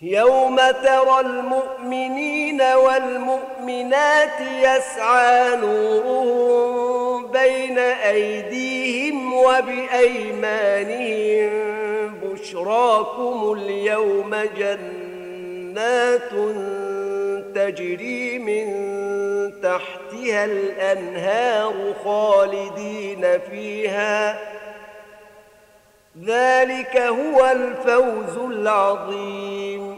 يوم ترى المؤمنين والمؤمنات يسعى نورهم بين أيديهم وبأيمانهم بشراكم اليوم جنات تجري من تحتها الأنهار خالدين فيها ذلك هو الفوز العظيم